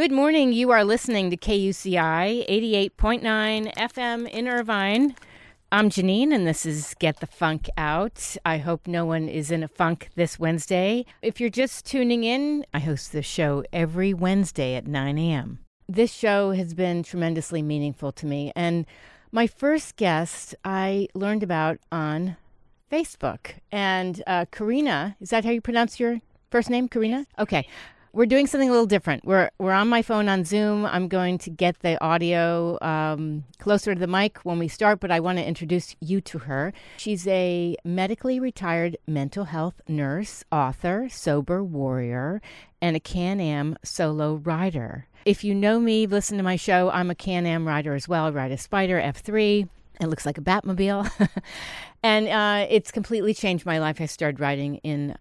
Good morning. You are listening to KUCI 88.9 FM in Irvine. I'm Janine, and this is Get the Funk Out. I hope no one is in a funk this Wednesday. If you're just tuning in, I host this show every Wednesday at 9 a.m. This show has been tremendously meaningful to me, and my first guest I learned about on Facebook. And Karina, is that how you pronounce your first name, Karina? Okay. We're doing something a little different. We're on my phone on Zoom. I'm going to get the audio closer to the mic when we start, but I want to introduce you to her. She's a medically retired mental health nurse, author, sober warrior, and a Can-Am solo rider. If you know me, listen to my show, I'm a Can-Am rider as well. I ride a Spider F3. It looks like a Batmobile. And it's completely changed my life. I started riding in,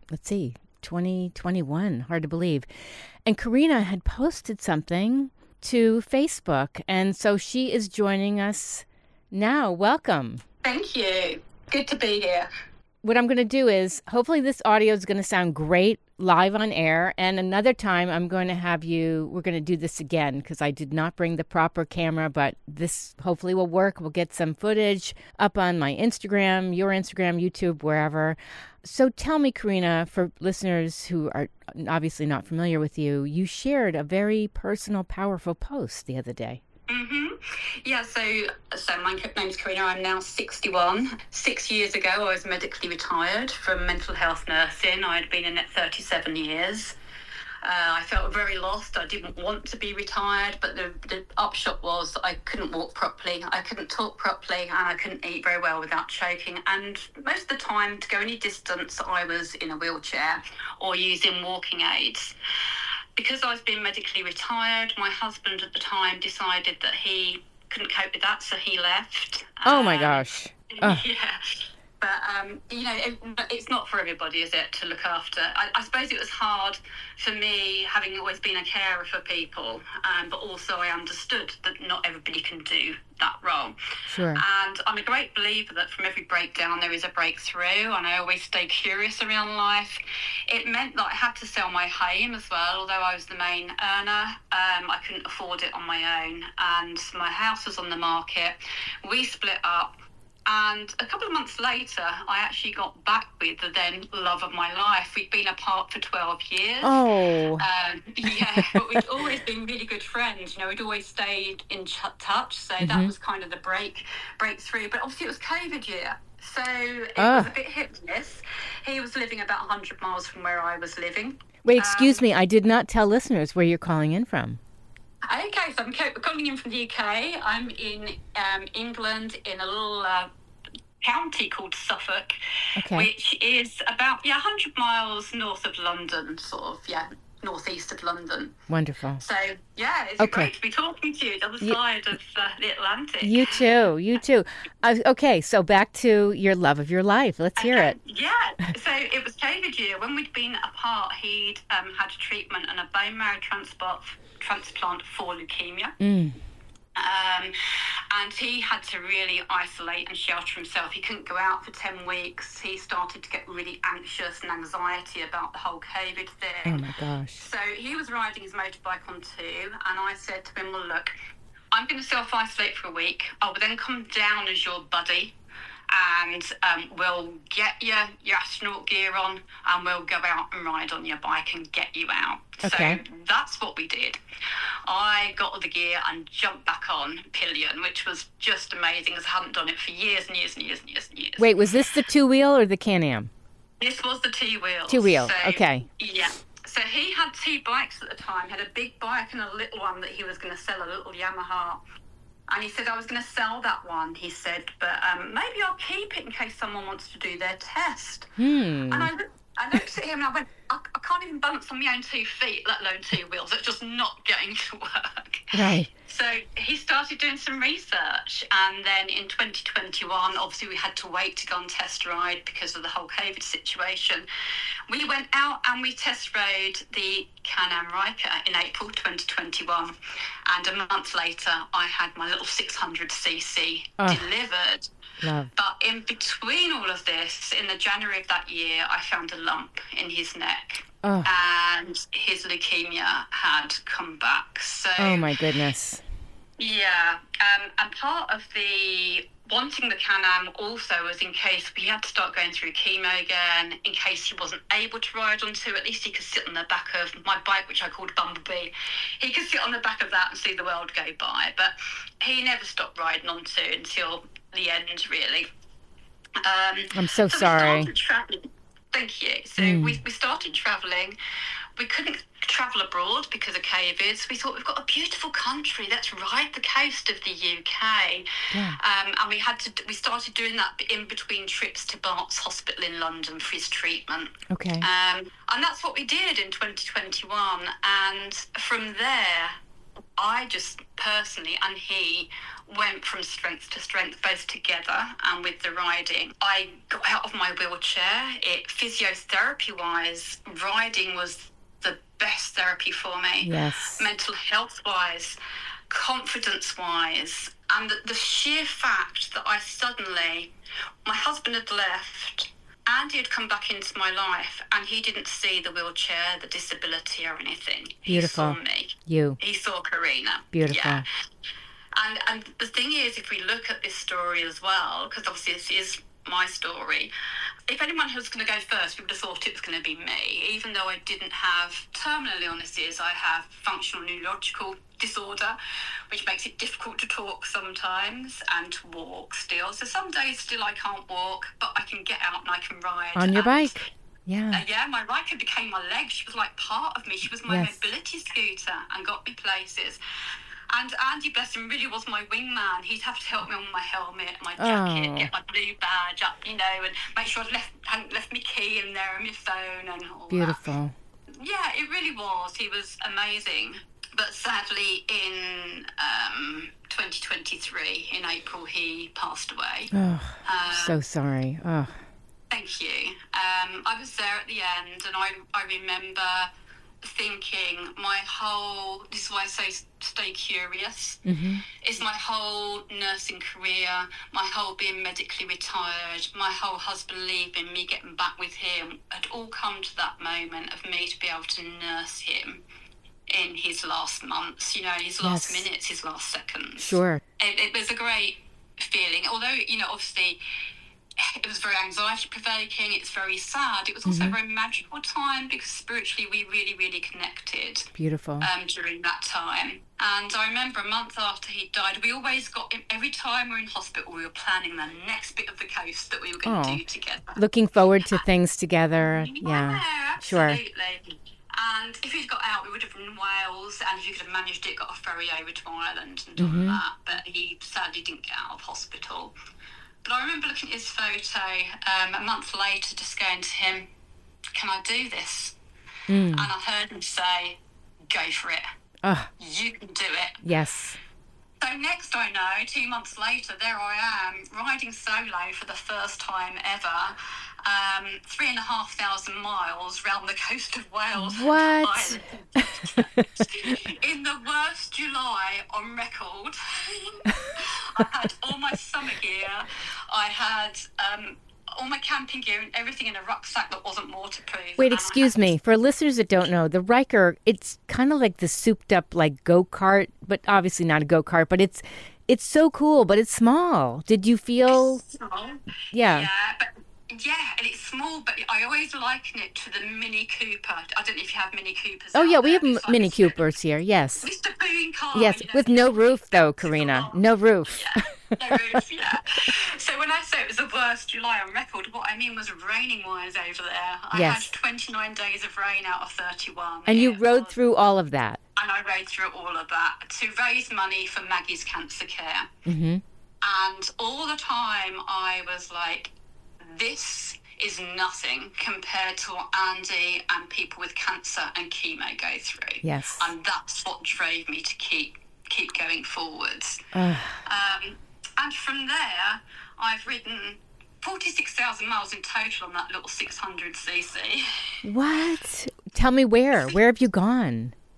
2021, hard to believe. And Karina had posted something to Facebook, and so she is joining us now. Welcome. Thank you. Good to be here. What I'm going to do is, hopefully this audio is going to sound great live on air, and another time we're going to do this again because I did not bring the proper camera, but this hopefully will work. We'll get some footage up on my Instagram, your Instagram, YouTube, wherever. So tell me, Karina, for listeners who are obviously not familiar with you, you shared a very personal, powerful post the other day. Mm-hmm. Yeah, so my name's Karina. I'm now 61. 6 years ago, I was medically retired from mental health nursing. I had been in it 37 years. I felt very lost. I didn't want to be retired, but the upshot was I couldn't walk properly, I couldn't talk properly, and I couldn't eat very well without choking. And most of the time, to go any distance, I was in a wheelchair or using walking aids. Because I was being medically retired, my husband at the time decided that he couldn't cope with that, so he left. Oh, my gosh. Yeah. But, it's not for everybody, is it, to look after? I suppose it was hard for me, having always been a carer for people, but also I understood that not everybody can do that role. Sure. And I'm a great believer that from every breakdown there is a breakthrough, and I always stay curious around life. It meant that I had to sell my home as well, although I was the main earner. I couldn't afford it on my own, and my house was on the market. We split up. And a couple of months later, I actually got back with the then love of my life. We'd been apart for 12 years. Oh. Yeah, but we'd always been really good friends. You know, we'd always stayed in touch. So that was kind of the breakthrough. But obviously it was COVID year. So it was a bit hit and miss. He was living about 100 miles from where I was living. Wait, excuse me. I did not tell listeners where you're calling in from. Okay, so I'm calling in from the UK. I'm in England in a little county called Suffolk, which is about 100 miles north of London, northeast of London. Wonderful. So, it's great to be talking to you the other side of the Atlantic. You too. Okay, so back to your love of your life. Let's hear it. Yeah, so it was COVID year. When we'd been apart, he'd had a treatment and a bone marrow transplant for leukemia. And he had to really isolate and shelter himself. He couldn't go out for 10 weeks. He started to get really anxious and anxiety about the whole COVID thing. Oh my gosh. So he was riding his motorbike on too, and I said to him, well, look, I'm going to self-isolate for a week. I will then come down as your buddy, and we'll get your astronaut gear on, and we'll go out and ride on your bike and get you out. Okay. So that's what we did. I got all the gear and jumped back on pillion, which was just amazing, as I hadn't done it for years and years and years and years and years. Wait, was this the two-wheel or the Can-Am? This was the two-wheel. Two-wheel, so, okay. Yeah. So he had two bikes at the time. He had a big bike and a little one that he was going to sell, a little Yamaha. And he said, I was going to sell that one, he said, but maybe I'll keep it in case someone wants to do their test. And I looked at him and I went, I can't even balance on my own 2 feet, let alone two wheels. It's just not going to work. Right. So he started doing some research. And then in 2021, obviously we had to wait to go on test ride because of the whole COVID situation. We went out and we test rode the Can-Am Ryker in April 2021. And a month later, I had my little 600cc delivered. Love. But in between all of this, in the January of that year, I found a lump in his neck. Oh, and his leukemia had come back. So, oh my goodness. yeah, and part of the wanting the Can-Am also was in case we had to start going through chemo again, in case he wasn't able to ride onto, at least he could sit on the back of my bike, which I called Bumblebee. He could sit on the back of that and see the world go by, but he never stopped riding onto until the end, really. I'm so sorry. We started traveling. Thank you. So we started traveling. We couldn't travel abroad because of COVID. So we thought, we've got a beautiful country. Let's ride the coast of the UK. Yeah. And we started doing that in between trips to Bart's Hospital in London for his treatment. Okay. And that's what we did in 2021. And from there, I just personally, and he, went from strength to strength, both together and with the riding. I got out of my wheelchair. Physiotherapy-wise, riding was the best therapy for me. Yes. Mental health-wise, confidence-wise, and the sheer fact that my husband had left, Andy had come back into my life, and he didn't see the wheelchair, the disability or anything. Beautiful. He saw me. You. He saw Karina. Beautiful. Yeah. And the thing is, if we look at this story as well, because obviously this is my story, if anyone was going to go first, we would have thought it was going to be me. Even though I didn't have terminal illnesses, I have functional neurological disorder, which makes it difficult to talk sometimes and to walk still. So some days still I can't walk, but I can get out and I can ride. On your bike. Yeah. Yeah, my biker became my leg. She was like part of me. She was my mobility scooter and got me places. And Andy, bless him, really was my wingman. He'd have to help me on my helmet, my jacket, get my blue badge up, and make sure I hadn't left my key in there and my phone and all Beautiful. that. Yeah, it really was. He was amazing. But sadly, in 2023, in April, he passed away. Oh, so sorry. Oh. Thank you. I was there at the end, and I remember thinking this is why I say stay curious, is my whole nursing career, my whole being medically retired, my whole husband leaving, me getting back with him, had all come to that moment of me to be able to nurse him in his last months, his last minutes, his last seconds. Sure. It was a great feeling, although, obviously it was very anxiety provoking, it's very sad. It was also a very magical time because spiritually we really, really connected. Beautiful. During that time. And I remember a month after he died, we always got him, every time we were in hospital, we were planning the next bit of the coast that we were going to do together. Looking forward to things together. Yeah, absolutely. Sure. And if he'd got out, we would have been in Wales, and if he could have managed it, got a ferry over to Ireland and done that. But he sadly didn't get out of hospital. But I remember looking at his photo a month later, just going to him, can I do this? And I heard him say, go for it. You can do it. Yes. So next I know, 2 months later, there I am, riding solo for the first time ever, 3,500 miles round the coast of Wales. What? In the worst July on record. I had all my summer gear. I had all my camping gear and everything in a rucksack that wasn't waterproof. Wait, excuse me. For listeners that don't know, the Ryker, it's kind of like the souped up like go-kart, but obviously not a go-kart, but it's so cool, but it's small. Did you feel? It's small. Yeah. Yeah, and it's small, but I always liken it to the Mini Cooper. I don't know if you have Mini Coopers. Oh, yeah, we have Mini Coopers here, yes. Mr. Boone car. Yes, with no roof, though, Karina. No roof. Yeah, no roof, yeah. So when I say it was the worst July on record, what I mean was raining-wise over there. I had 29 days of rain out of 31. And you rode through all of that. And I rode through all of that to raise money for Maggie's cancer care. And all the time I was like, this is nothing compared to what Andy and people with cancer and chemo go through. Yes. And that's what drove me to keep going forwards. And from there, I've ridden 46,000 miles in total on that little 600cc. What? Tell me where. Where have you gone?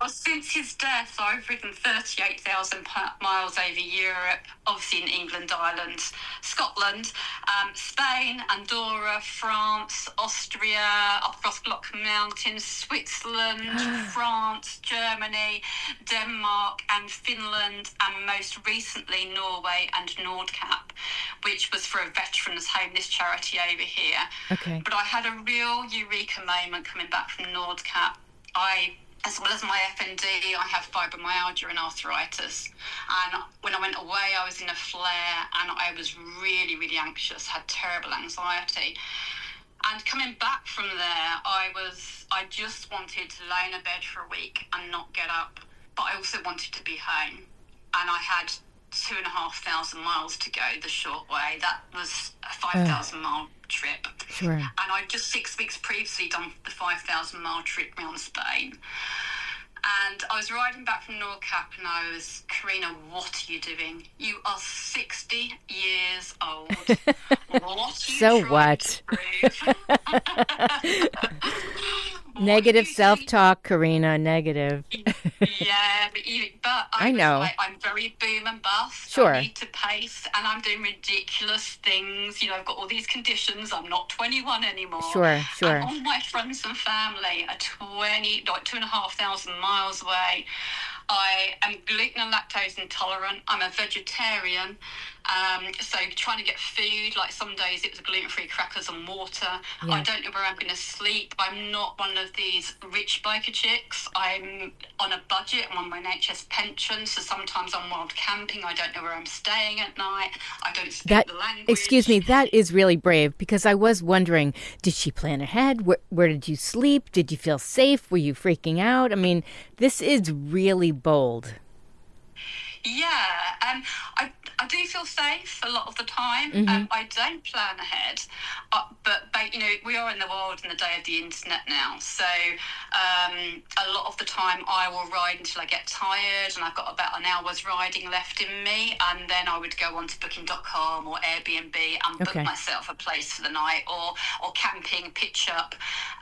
Well, since his death, I've ridden 38,000 miles over Europe, obviously in England, Ireland, Scotland, Spain, Andorra, France, Austria, up Rothglock Mountains, Switzerland, France, Germany, Denmark and Finland, and most recently Norway and Nordkap, which was for a veterans home, this charity over here. Okay. But I had a real eureka moment coming back from Nordkap. As well as my FND, I have fibromyalgia and arthritis. And when I went away, I was in a flare and I was really, really anxious, had terrible anxiety. And coming back from there, I just wanted to lay in a bed for a week and not get up. But I also wanted to be home. And I had 2,500 miles to go the short way. That was a 5,000 mile trip. Sure. And I'd just 6 weeks previously done the 5,000 mile trip around Spain. And I was riding back from Nordkap and I was, Karina, what are you doing? You are 60 years old. What are you so trying what? to prove? Negative self-talk, Karina, negative. Yeah, but I know. Was like, I'm very boom and bust. Sure. I need to pace, and I'm doing ridiculous things. You know, I've got all these conditions. I'm not 21 anymore. Sure. And all my friends and family are 2,500 miles away. I am gluten and lactose intolerant. I'm a vegetarian. So trying to get food, like some days it was gluten-free crackers and water. Yeah. I don't know where I'm going to sleep. I'm not one of these rich biker chicks. I'm on a budget. I'm on my NHS pension, so sometimes I'm wild camping. I don't know where I'm staying at night. I don't speak the language. Excuse me, that is really brave, because I was wondering, did she plan ahead? Where did you sleep? Did you feel safe? Were you freaking out? I mean, this is really bold. Yeah, I do feel safe a lot of the time. Mm-hmm. I don't plan ahead, but you know, we are in the world in the day of the internet now. So a lot of the time I will ride until I get tired, and I've got about an hour's riding left in me, and then I would go on to Booking.com or Airbnb and book myself a place for the night, or camping, pitch up.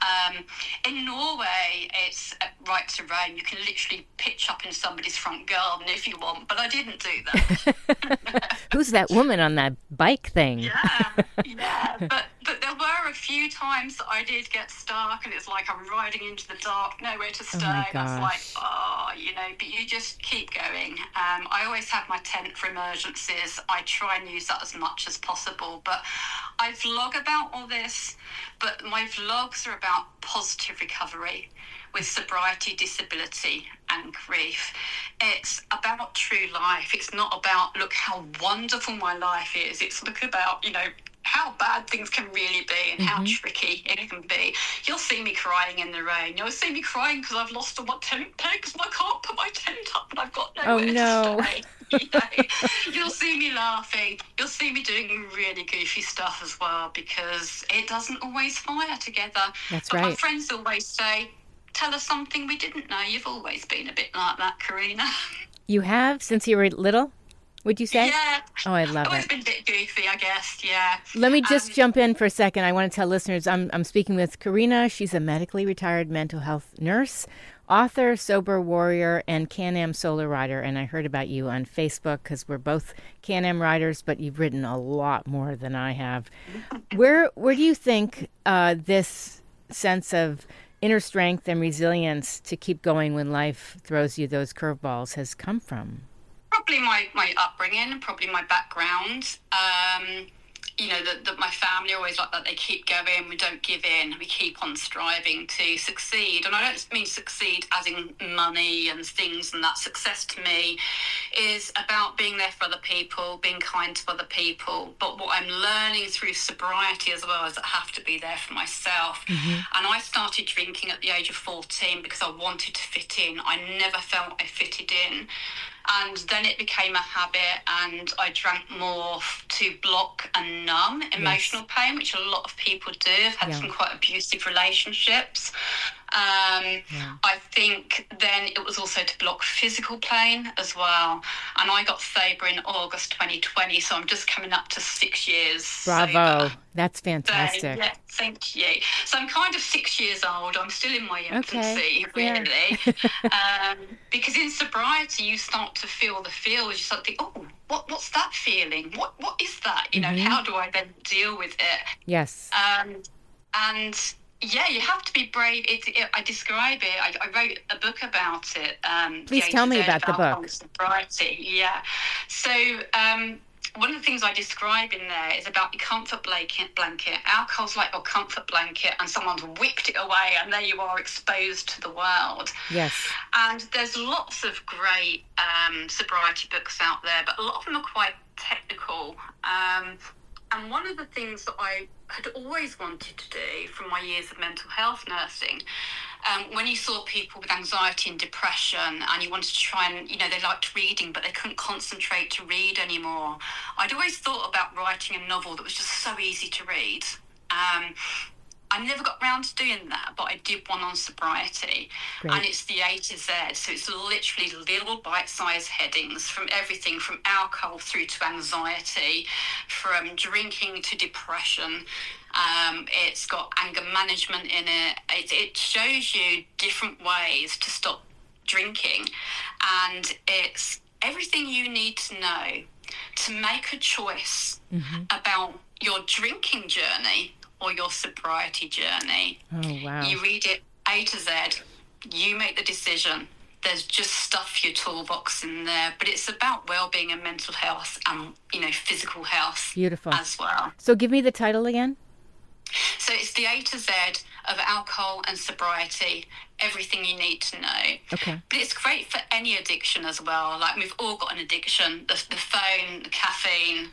In Norway, it's right to roam. You can literally pitch up in somebody's front garden if you want, but I didn't do that. Who's that woman on that bike thing? Yeah. But there were a few times that I did get stuck, and it's like I'm riding into the dark, nowhere to stay. Oh and I was like, you know, but you just keep going. I always have my tent for emergencies. I try and use that as much as possible. But I vlog about all this, but my vlogs are about positive recovery with sobriety, disability and grief. It's about true life. It's not about, look how wonderful my life is. It's look about, you know, how bad things can really be and how tricky it can be. You'll see me crying in the rain. You'll see me crying because I've lost all my tent pegs and I can't put my tent up and I've got nowhere to stay. You know? You'll see me laughing. You'll see me doing really goofy stuff as well, because it doesn't always fire together. That's right. But my friends always say, tell us something we didn't know. You've always been a bit like that, Karina. You have, since you were little, would you say? Yeah. Oh, I love I've always it. been a bit goofy, I guess, yeah. Let me just jump in for a second. I want to tell listeners I'm speaking with Karina. She's a medically retired mental health nurse, author, sober warrior, and Can-Am solar rider. And I heard about you on Facebook because we're both Can-Am riders, but you've ridden a lot more than I have. Where do you think this sense of inner strength and resilience to keep going when life throws you those curveballs has come from? Probably my upbringing, probably my background. You know, that my family are always like that. They keep going. We don't give in. We keep on striving to succeed. And I don't mean succeed as in money and things and that. Success to me is about being there for other people, being kind to other people. But what I'm learning through sobriety as well is that I have to be there for myself. And I started drinking at the age of 14 because I wanted to fit in. I never felt I fitted in. And then it became a habit, and I drank more to block and numb emotional pain, which a lot of people do. I've had some quite abusive relationships. I think then it was also to block physical pain as well. And I got sober in August 2020, so I'm just coming up to 6 years Bravo. sober. That's fantastic. So, yeah, thank you. So I'm kind of 6 years old. I'm still in my infancy, really. Because in sobriety, you start to feel the feels. You start to think, oh, what's that feeling? What is that? You know, how do I then deal with it? Yes. And yeah, you have to be brave. I describe it. I wrote a book about it. Please tell me about the book. Sobriety. Yeah. So one of the things I describe in there is about your comfort blanket. Alcohol's like your comfort blanket, and someone's whipped it away, and there you are exposed to the world. Yes. And there's lots of great sobriety books out there, but a lot of them are quite technical. And one of the things that I had always wanted to do from my years of mental health nursing, when you saw people with anxiety and depression and you wanted to try and, they liked reading, but they couldn't concentrate to read anymore, I'd always thought about writing a novel that was just so easy to read. I never got around to doing that, but I did one on sobriety. Great. And it's the A to Z. So it's literally little bite-sized headings from everything from alcohol through to anxiety, from drinking to depression. It's got anger management in it. It shows you different ways to stop drinking. And it's everything you need to know to make a choice about your drinking journey or your sobriety journey. Oh, wow. You read it A to Z, you make the decision. There's just stuff for your toolbox in there, but it's about well-being and mental health and, physical health. Beautiful. As well. So give me the title again. So it's the A to Z of alcohol and sobriety, everything you need to know. Okay. But it's great for any addiction as well. Like we've all got an addiction, the phone, the caffeine,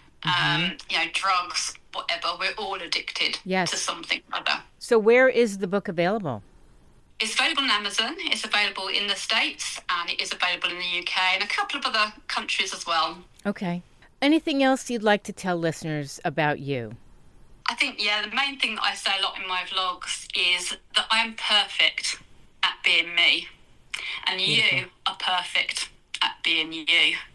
drugs, whatever. We're all addicted to something or other. So where is the book available? It's available on Amazon. It's available in the States, and it is available in the UK and a couple of other countries as well. Okay. Anything else you'd like to tell listeners about you? I think, the main thing that I say a lot in my vlogs is that I am perfect at being me, and you are perfect at being you.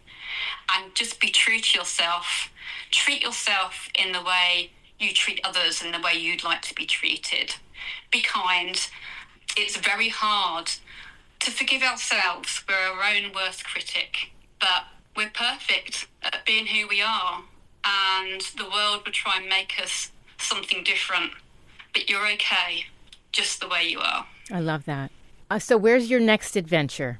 And just be true to yourself. Treat yourself in the way you treat others and the way you'd like to be treated. Be kind. It's very hard to forgive ourselves. We're our own worst critic, but we're perfect at being who we are. And the world would try and make us something different, but you're okay just the way you are. I love that. So where's your next adventure?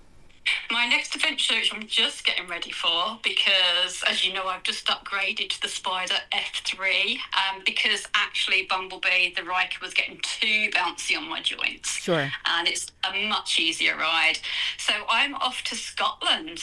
My next adventure, which I'm just getting ready for, because as you know, I've just upgraded to the Spider F3, because actually Bumblebee, the Riker, was getting too bouncy on my joints. Sure. And it's a much easier ride. So I'm off to Scotland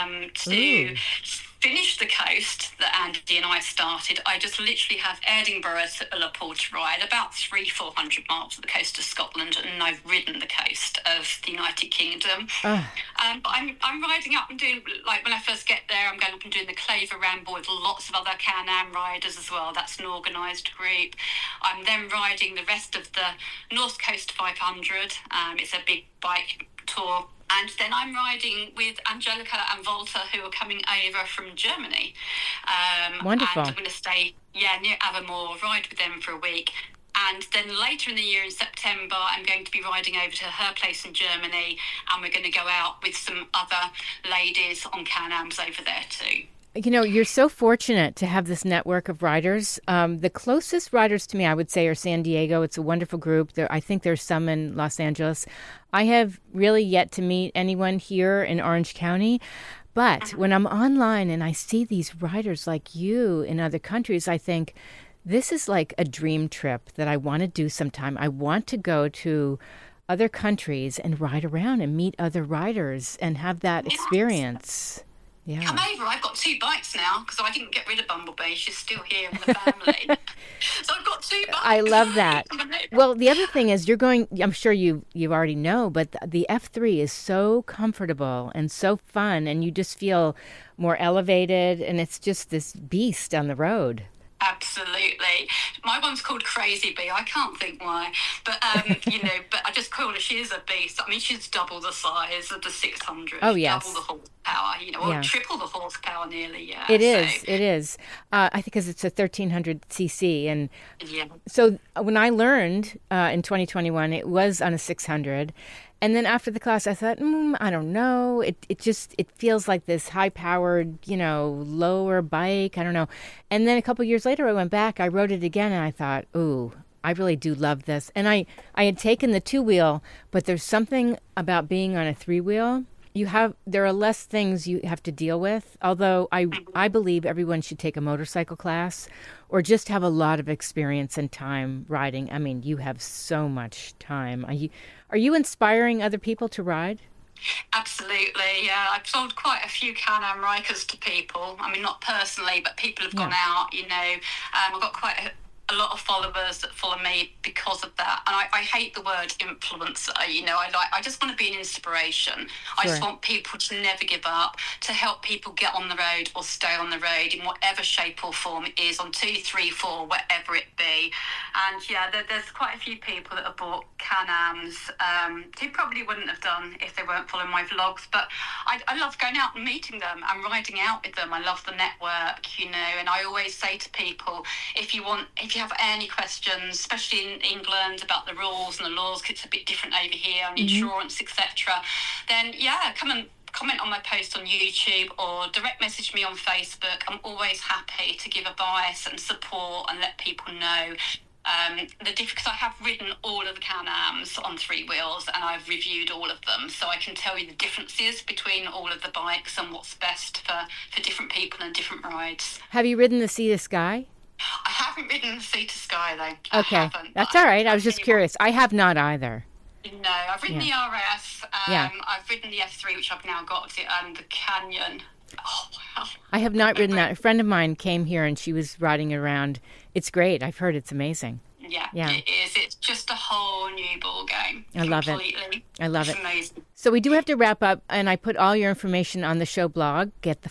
to finish the coast that Andy and I started. I just literally have Edinburgh to Ullapool to ride, about 300-400 miles of the coast of Scotland, and I've ridden the coast of the United Kingdom. But I'm riding up and doing, like when I first get there, I'm going up and doing the Claver Ramble with lots of other Can-Am riders as well. That's an organised group. I'm then riding the rest of the North Coast 500. It's a big bike tour. And then I'm riding with Angelica and Volta, who are coming over from Germany. Wonderful. And I'm going to stay, near Avermore, ride with them for a week. And then later in the year, in September, I'm going to be riding over to her place in Germany, and we're going to go out with some other ladies on Can-Ams over there too. You're so fortunate to have this network of riders. The closest riders to me, I would say, are San Diego. It's a wonderful group. I think there's some in Los Angeles. I have really yet to meet anyone here in Orange County. But when I'm online and I see these riders like you in other countries, I think this is like a dream trip that I want to do sometime. I want to go to other countries and ride around and meet other riders and have that experience. Yeah. Come over. I've got 2 bikes now because I didn't get rid of Bumblebee. She's still here in the family. So I've got 2 bikes. I love that. Well, the other thing is you're going, I'm sure you already know, but the F3 is so comfortable and so fun, and you just feel more elevated, and it's just this beast on the road. Absolutely. My one's called Crazy Bee. I can't think why. But, but I just call her, she is a beast. I mean, she's double the size of the 600. Oh, yes. Double the horsepower, or triple the horsepower nearly, yeah. It is. I think because it's a 1300 cc. And so when I learned in 2021, it was on a 600. And then after the class, I thought, I don't know. It feels like this high-powered, lower bike. I don't know. And then a couple years later, I went back. I rode it again, and I thought, ooh, I really do love this. And I had taken the 2-wheel, but there's something about being on a 3-wheel. There are less things you have to deal with. Although I believe everyone should take a motorcycle class, or just have a lot of experience and time riding. I mean, you have so much time. Are you inspiring other people to ride? Absolutely, yeah. I've sold quite a few Can-Am Rikers to people. I mean, not personally, but people have gone out, I've got quite a lot of followers that follow me because of that. And I hate the word influencer, I just want to be an inspiration. Sure. I just want people to never give up, to help people get on the road or stay on the road in whatever shape or form it is, on 2, 3, 4, whatever it be. And there's quite a few people that have bought Can-Ams who probably wouldn't have done if they weren't following my vlogs. But I love going out and meeting them and riding out with them. I love the network, and I always say to people, if you have any questions, especially in England, about the rules and the laws, 'cause it's a bit different over here, on insurance, etc., then come and comment on my post on YouTube or direct message me on Facebook. I'm always happy to give advice and support and let people know because I have ridden all of the Can-Ams on 3 wheels, and I've reviewed all of them, so I can tell you the differences between all of the bikes and what's best for different people and different rides. Have you ridden the Sea to Sky? I haven't ridden the Sea to Sky, though. Okay, that's all right. I was just curious. I have not either. No, I've ridden the RS. I've ridden the F3, which I've now got, and the Canyon. Oh, wow. I have not ridden that. A friend of mine came here, and she was riding around. It's great. I've heard it's amazing. Yeah, it is. It's just a whole new ball game. I love it. It's amazing. So we do have to wrap up, and I put all your information on the show blog,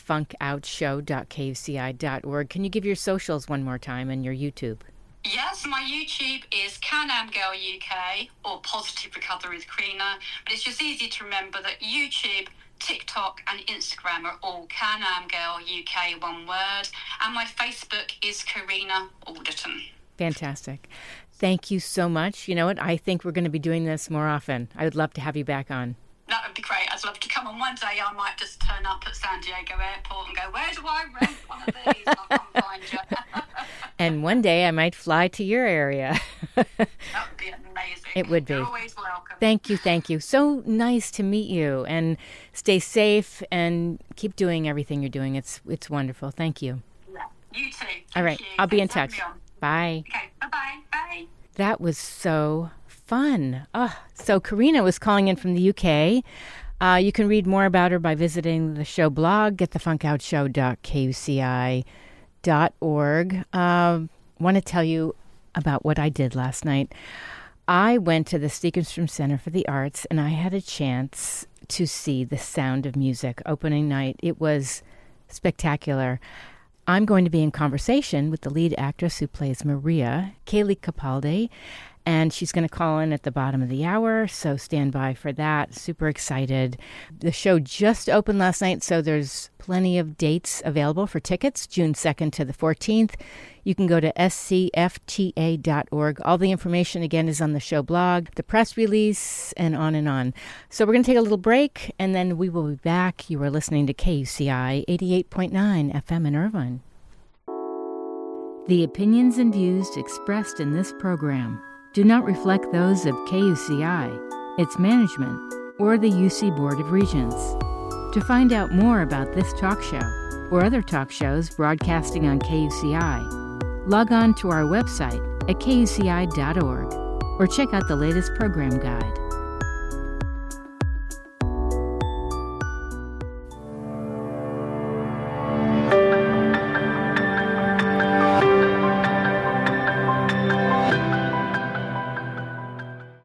getthefunkoutshow.kuci.org. Can you give your socials one more time and your YouTube? Yes, my YouTube is Can-Am Girl UK or Positive Recovery with Karina, but it's just easy to remember that YouTube, TikTok and Instagram are all Can-Am Girl UK, one word, and my Facebook is Karina Alderton. Fantastic. Thank you so much. You know what? I think we're going to be doing this more often. I would love to have you back on. That would be great. I'd love to come on. One day I might just turn up at San Diego Airport and go, where do I rent one of these? And I'll come find you. And one day I might fly to your area. That would be amazing. It would be. You're always welcome. Thank you. So nice to meet you, and stay safe and keep doing everything you're doing. It's wonderful. Thank you. Yeah. You too. All right. I'll be in touch. Bye. Okay. Bye-bye. Bye. That was so fun. So Karina was calling in from the UK. You can read more about her by visiting the show blog, getthefunkoutshow.kuci.org. Want to tell you about what I did last night. I went to the Stegenstrom Center for the Arts, and I had a chance to see The Sound of Music opening night. It was spectacular. I'm going to be in conversation with the lead actress who plays Maria, Kaylee Capaldi, and she's going to call in at the bottom of the hour, so stand by for that. Super excited. The show just opened last night, so there's plenty of dates available for tickets, June 2nd to the 14th. You can go to scfta.org. All the information, again, is on the show blog, the press release, and on and on. So we're going to take a little break, and then we will be back. You are listening to KUCI 88.9 FM in Irvine. The opinions and views expressed in this program do not reflect those of KUCI, its management, or the UC Board of Regents. To find out more about this talk show or other talk shows broadcasting on KUCI, log on to our website at kuci.org or check out the latest program guide.